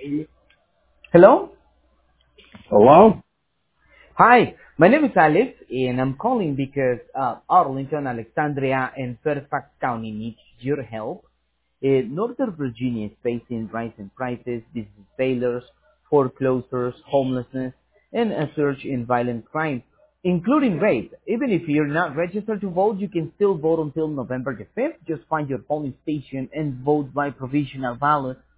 Hello? Hello? Hi, my name is Alex, and I'm calling because Arlington, Alexandria, and Fairfax County needs your help. Northern Virginia is facing rising prices, business failures, foreclosures, homelessness, and a surge in violent crime, including rape. Even if you're not registered to vote, you can still vote until November the 5th. Just find your polling station and vote by provisional ballot